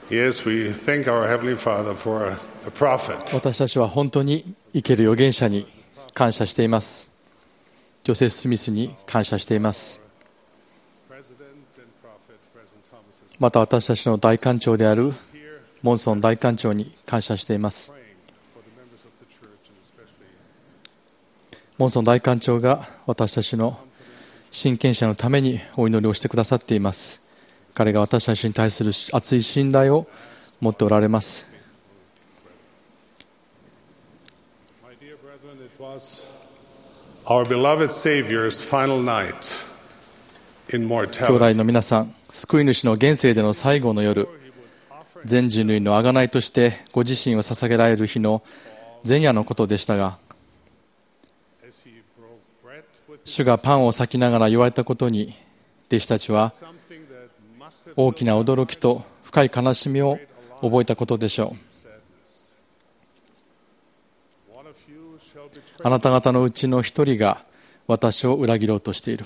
Yes, we thank our Heavenly Father for a prophet. 私たちは本当に生ける預言者に感謝しています。ジョセフ・スミスに感謝しています。また私たちの大官長であるモンソン大官長に感謝しています。モンソン大官長が私たちの親権者のためにお祈りをしてくださっています。彼が私たちに対する熱い信頼を持っておられます。 Our beloved Savior's final night in 兄弟 mortality. の皆さん、救い主の現世での最後の夜、全人類の贖いとしてご自身を捧げられる日の前夜のことでしたが、主がパンを裂きながら言われたことに、弟子たちは大きな驚きと深い悲しみを覚えたことでしょう。あなた方のうちの一人が私を裏切ろうとしている。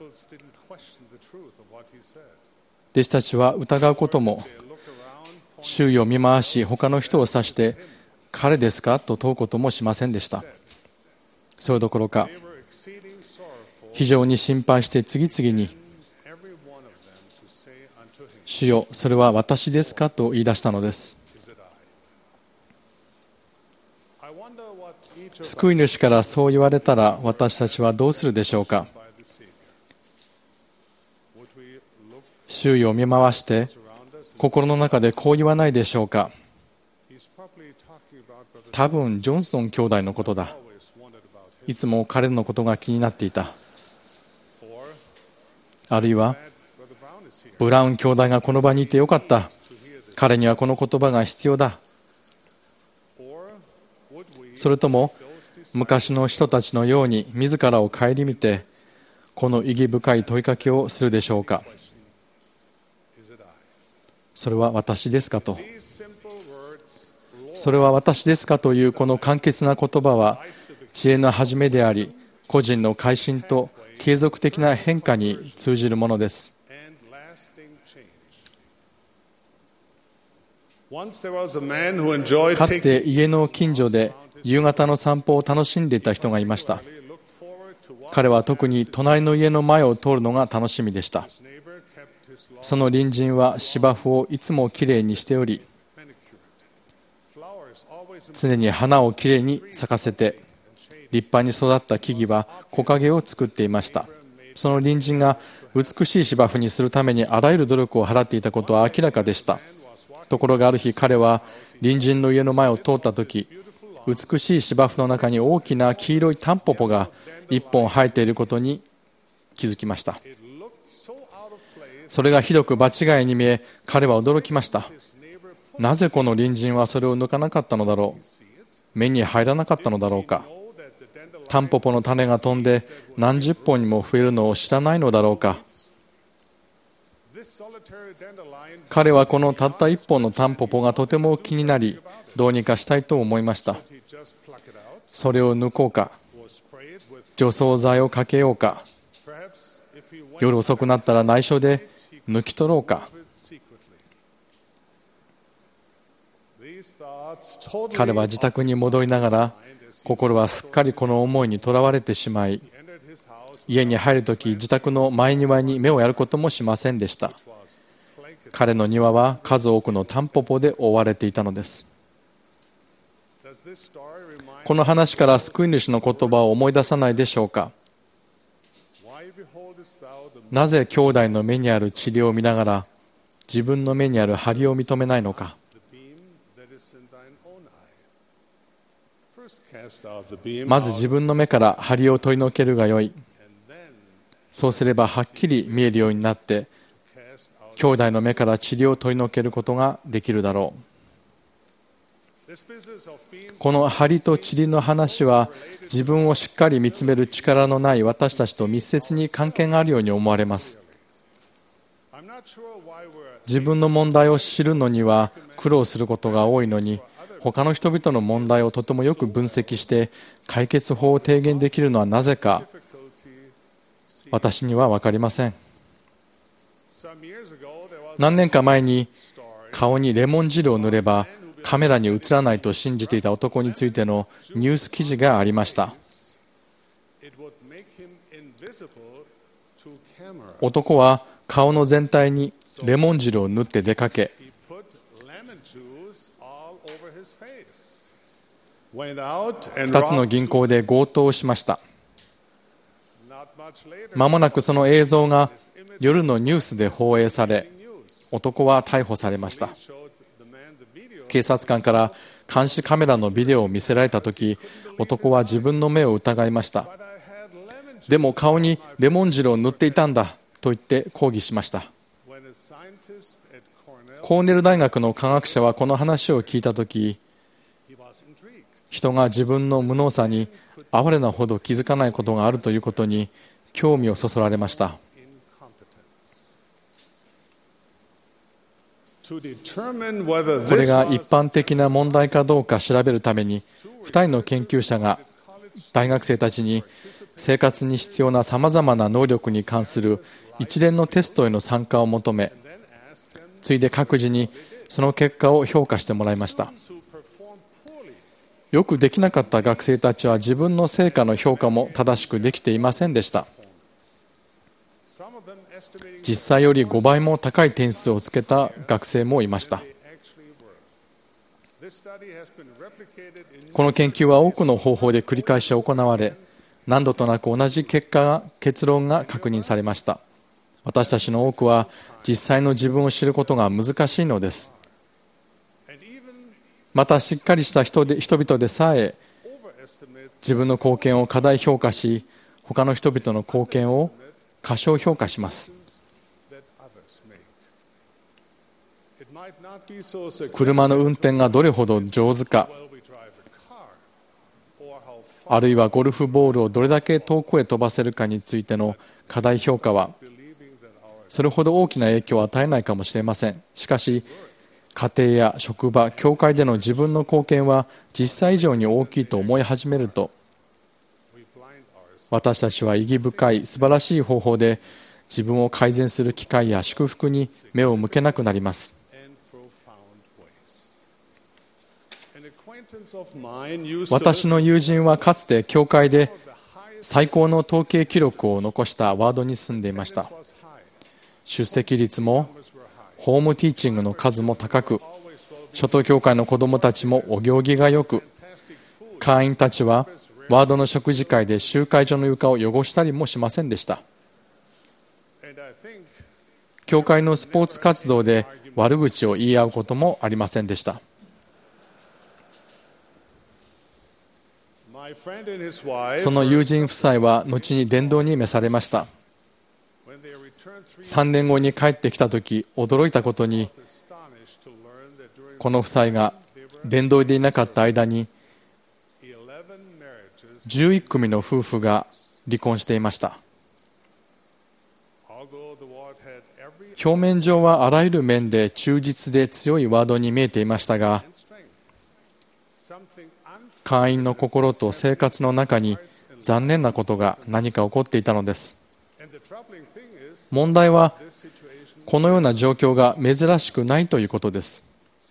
弟子たちは疑うことも、周囲を見回し他の人を指して彼ですかと問うこともしませんでした。それどころか非常に心配して次々に、主よ、それは私ですかと言い出したのです。救い主からそう言われたら私たちはどうするでしょうか。周囲を見回して心の中でこう言わないでしょうか。多分ジョンソン兄弟のことだ。いつも彼のことが気になっていた。あるいはブラウン兄弟がこの場にいてよかった。彼にはこの言葉が必要だ。それとも昔の人たちのように自らを顧みてこの意義深い問いかけをするでしょうか。それは私ですかと。それは私ですかというこの簡潔な言葉は知恵の始めであり、個人の改心と継続的な変化に通じるものです。かつて家の近所で夕方の散歩を楽しんでいた人がいました。彼は特に隣の家の前を通るのが楽しみでした。その隣人は芝生をいつもきれいにしており、常に花をきれいに咲かせて、立派に育った木々は木陰を作っていました。その隣人が美しい芝生にするためにあらゆる努力を払っていたことは明らかでした。ところがある日、彼は隣人の家の前を通ったとき、美しい芝生の中に大きな黄色いタンポポが一本生えていることに気づきました。それがひどく場違いに見え、彼は驚きました。なぜこの隣人はそれを抜かなかったのだろう。目に入らなかったのだろうか。タンポポの種が飛んで何十本にも増えるのを知らないのだろうか。彼はこのたった一本のタンポポがとても気になり、どうにかしたいと思いました。それを抜こうか、除草剤をかけようか、夜遅くなったら内緒で抜き取ろうか。彼は自宅に戻りながら、心はすっかりこの思いにとらわれてしまい、家に入るとき自宅の前庭に目をやることもしませんでした。彼の庭は数多くのタンポポで覆われていたのです。この話から救い主の言葉を思い出さないでしょうか。なぜ兄弟の目にある塵を見ながら自分の目にある針を認めないのか。まず自分の目から針を取り除けるがよい。そうすればはっきり見えるようになって、兄弟の目から塵を取り除けることができるだろう。この針と塵の話は、自分をしっかり見つめる力のない私たちと密接に関係があるように思われます。自分の問題を知るのには苦労することが多いのに、他の人々の問題をとてもよく分析して解決法を提言できるのはなぜか、私には分かりません。何年か前に顔にレモン汁を塗ればカメラに映らないと信じていた男についてのニュース記事がありました。男は顔の全体にレモン汁を塗って出かけ、2つの銀行で強盗をしました。間もなくその映像が夜のニュースで放映され、男は逮捕されました。警察官から監視カメラのビデオを見せられたとき、男は自分の目を疑いました。でも顔にレモン汁を塗っていたんだと言って抗議しました。コーネル大学の科学者はこの話を聞いたとき、人が自分の無能さに哀れなほど気づかないことがあるということに興味をそそられました。これが一般的な問題かどうか調べるために、2人の研究者が大学生たちに生活に必要なさまざまな能力に関する一連のテストへの参加を求め、ついで各自にその結果を評価してもらいました。よくできなかった学生たちは自分の成果の評価も正しくできていませんでした。実際より5倍も高い点数をつけた学生もいました。この研究は多くの方法で繰り返し行われ、何度となく同じ結論が確認されました。私たちの多くは実際の自分を知ることが難しいのです。またしっかりした人々でさえ自分の貢献を過大評価し、他の人々の貢献を過小評価します。車の運転がどれほど上手か、あるいはゴルフボールをどれだけ遠くへ飛ばせるかについての過大評価はそれほど大きな影響を与えないかもしれません。しかし家庭や職場、教会での自分の貢献は実際以上に大きいと思い始めると、私たちは意義深い素晴らしい方法で自分を改善する機会や祝福に目を向けなくなります。私の友人はかつて教会で最高の統計記録を残したワードに住んでいました。出席率もホームティーチングの数も高く、初等教会の子どもたちもお行儀がよく、会員たちはワードの食事会で集会所の床を汚したりもしませんでした。教会のスポーツ活動で悪口を言い合うこともありませんでした。その友人夫妻は後に伝道に召されました。3年後に帰ってきたとき、驚いたことに、この夫妻が伝道でいなかった間に11組の夫婦が離婚していました。表面上はあらゆる面で忠実で強いワードに見えていましたが、会員の心と生活の中に残念なことが何か起こっていたのです。問題はこのような状況が珍しくないということです。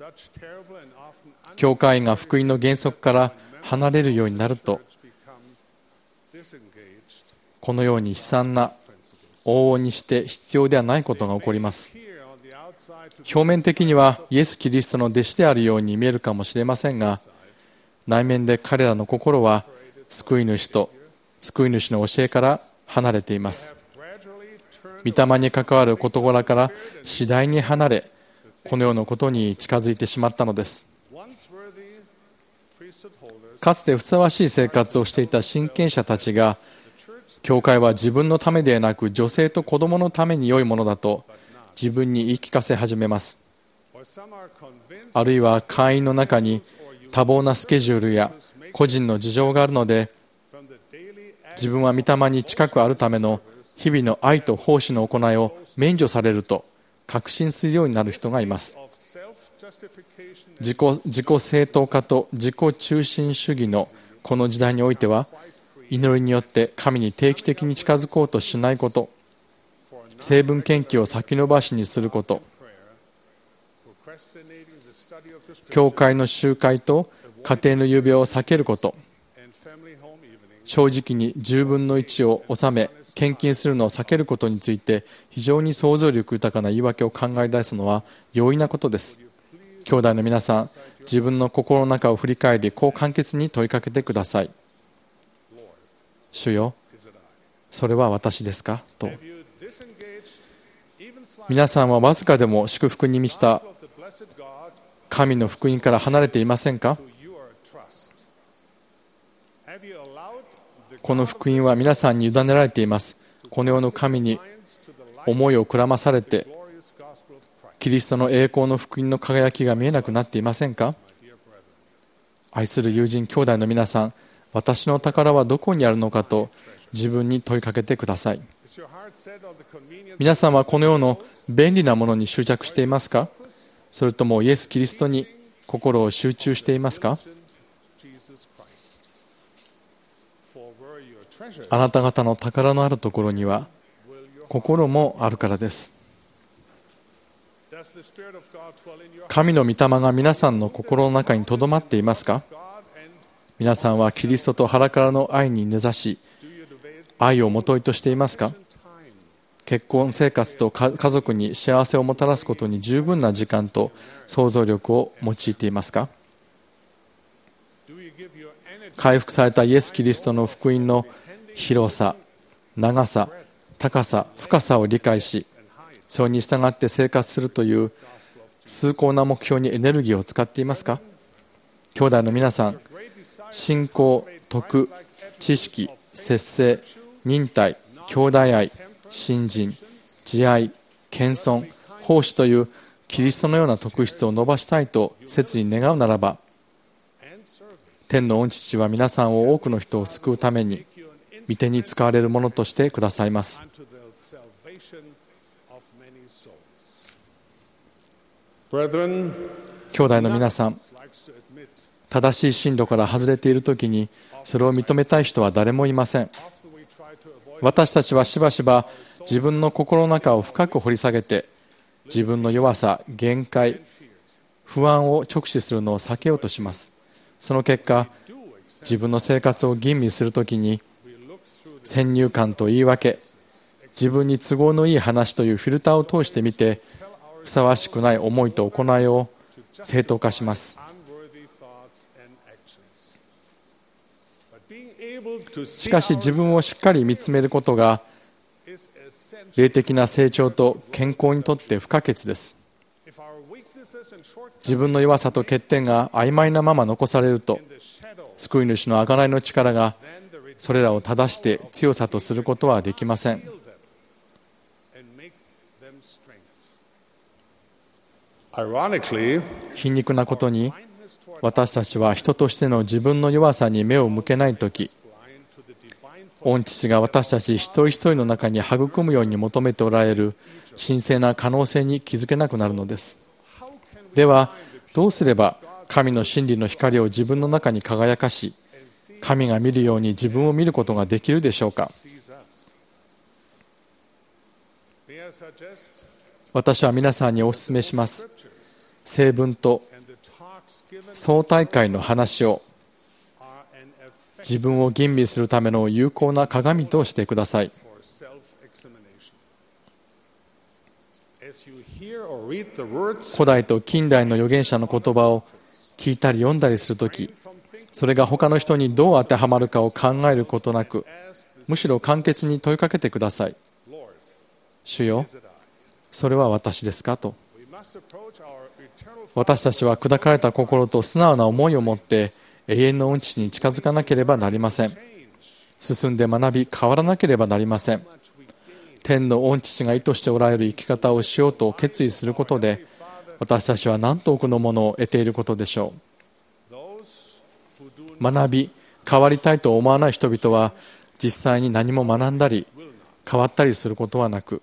教会が福音の原則から離れるようになると、このように悲惨な往々にして必要ではないことが起こります。表面的にはイエス・キリストの弟子であるように見えるかもしれませんが、内面で彼らの心は救い主と救い主の教えから離れています。御霊に関わる事柄から次第に離れ、このようなことに近づいてしまったのです。かつてふさわしい生活をしていた親権者たちが、教会は自分のためではなく女性と子供のために良いものだと自分に言い聞かせ始めます。あるいは会員の中に多忙なスケジュールや個人の事情があるので、自分は御霊に近くあるための日々の愛と奉仕の行いを免除されると確信するようになる人がいます。自己正当化と自己中心主義のこの時代においては、祈りによって神に定期的に近づこうとしないこと、成分献金を先延ばしにすること、 教会の集会と家庭の夕べを避けること、正直に10分の1を納め献金するのを避けることについて非常に想像力豊かな言い訳を考え出すのは容易なことです。兄弟の皆さん、自分の心の中を振り返り、こう簡潔に問いかけてください。主よ、それは私ですかと。皆さんはわずかでも祝福に満ちた神の福音から離れていませんか？この福音は皆さんに委ねられています。この世の神に思いをくらまされて、キリストの栄光の福音の輝きが見えなくなっていませんか？愛する友人、兄弟の皆さん、私の宝はどこにあるのかと自分に問いかけてください。皆さんはこの世の便利なものに執着していますか？それともイエス・キリストに心を集中していますか？あなた方の宝のあるところには心もあるからです。神の御霊が皆さんの心の中にとどまっていますか？皆さんはキリストと腹からの愛に根ざし、愛をもといとしていますか？結婚生活と家族に幸せをもたらすことに十分な時間と想像力を用いていますか？回復されたイエス・キリストの福音の広さ、長さ、高さ、深さを理解し、それに従って生活するという崇高な目標にエネルギーを使っていますか？兄弟の皆さん、信仰、徳、知識、節制、忍耐、兄弟愛、信心、慈愛、謙遜、奉仕というキリストのような特質を伸ばしたいと切に願うならば、天の御父は皆さんを多くの人を救うために御手に使われるものとしてくださいます。兄弟の皆さん、正しい進路から外れているときにそれを認めたい人は誰もいません。私たちはしばしば自分の心の中を深く掘り下げて、自分の弱さ、限界、不安を直視するのを避けようとします。その結果、自分の生活を吟味するときに先入観と言い訳、自分に都合のいい話というフィルターを通してみて、ふさわしくない思いと行いを正当化します。しかし自分をしっかり見つめることが霊的な成長と健康にとって不可欠です。自分の弱さと欠点が曖昧なまま残されると、救い主の贖いの力がそれらを正して強さとすることはできません。皮肉なことに、私たちは人としての自分の弱さに目を向けないとき、御父が私たち一人一人の中に育むように求めておられる神聖な可能性に気づけなくなるのです。では、どうすれば神の真理の光を自分の中に輝かし、神が見るように自分を見ることができるでしょうか。私は皆さんにお勧めします。聖文と総大会の話を自分を吟味するための有効な鏡としてください。古代と近代の預言者の言葉を聞いたり読んだりするとき、それが他の人にどう当てはまるかを考えることなく、むしろ簡潔に問いかけてください。主よ、それは私ですかと。私たちは砕かれた心と素直な思いを持って永遠の御父に近づかなければなりません。進んで学び変わらなければなりません。天の御父が意図しておられる生き方をしようと決意することで、私たちは何と多くのものを得ていることでしょう。学び変わりたいと思わない人々は実際に何も学んだり変わったりすることはなく、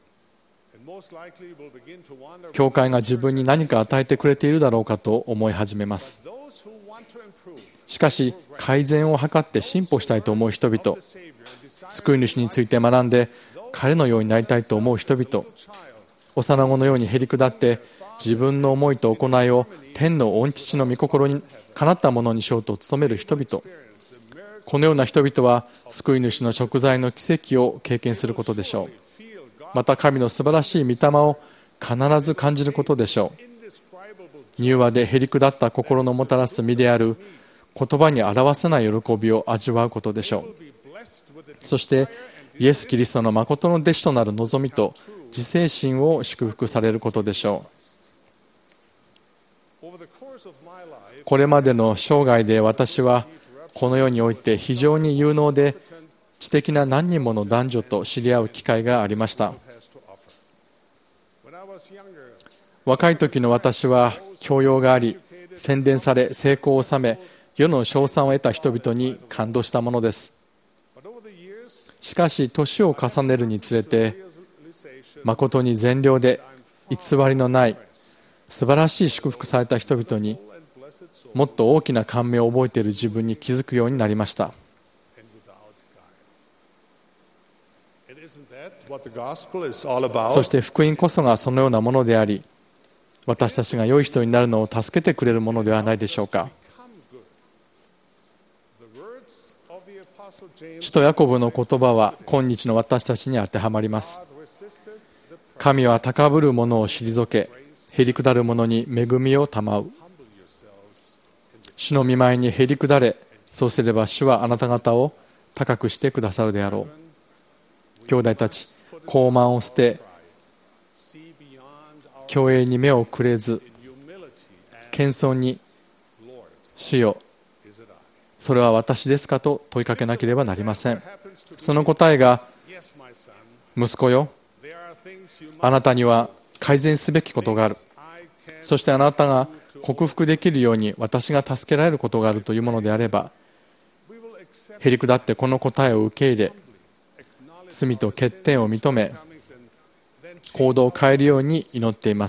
教会が自分に何か与えてくれているだろうかと思い始めます。しかし改善を図って進歩したいと思う人々、救い主について学んで彼のようになりたいと思う人々、幼子のようにへり下って自分の思いと行いを天の御父の御心にかなったものにしようと努める人々、このような人々は救い主の贖罪の奇跡を経験することでしょう。また神の素晴らしい御霊を必ず感じることでしょう。柔和でへりくだった心のもたらす実である言葉に表せない喜びを味わうことでしょう。そしてイエス・キリストの誠の弟子となる望みと自制心を祝福されることでしょう。これまでの生涯で私はこの世において非常に有能で知的な何人もの男女と知り合う機会がありました。若い時の私は教養があり、洗練され成功を収め、世の称賛を得た人々に感動したものです。しかし年を重ねるにつれて、誠に善良で偽りのない素晴らしい祝福された人々にもっと大きな感銘を覚えている自分に気づくようになりました。そして福音こそがそのようなものであり、私たちが良い人になるのを助けてくれるものではないでしょうか。使徒ヤコブの言葉は今日の私たちに当てはまります。神は高ぶる者を退け、へりくだる者に恵みを賜う。主の御前にへりくだれ、そうすれば主はあなた方を高くしてくださるであろう。兄弟たち、傲慢を捨て、虚栄に目をくれず、謙遜に、主よ、それは私ですかと問いかけなければなりません。その答えが、息子よ、あなたには改善すべきことがある。そしてあなたが克服できるように私が助けられることがあるというものであれば、へりくだってこの答えを受け入れ、罪と欠点を認め、行動を変えるように祈っています。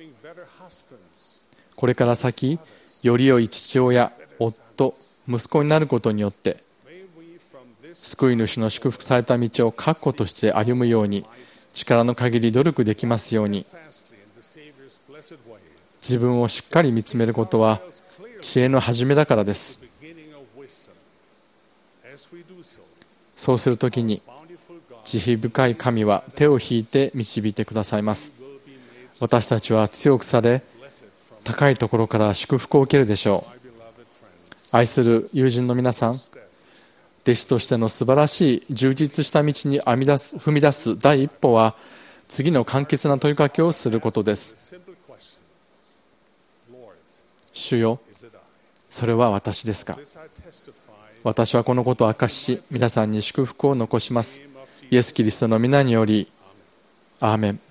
これから先、より良い父親、夫、息子になることによって、救い主の祝福された道を確固として歩むように、力の限り努力できますように。自分をしっかり見つめることは知恵の始めだからです。そうするときに慈悲深い神は手を引いて導いてくださいます。私たちは強くされ、高いところから祝福を受けるでしょう。愛する友人の皆さん、弟子としての素晴らしい充実した道に踏み出す第一歩は、次の簡潔な問いかけをすることです。主よ、それは私ですか。私はこのことを明かし、皆さんに祝福を残します。イエス・キリストの皆により、アーメン。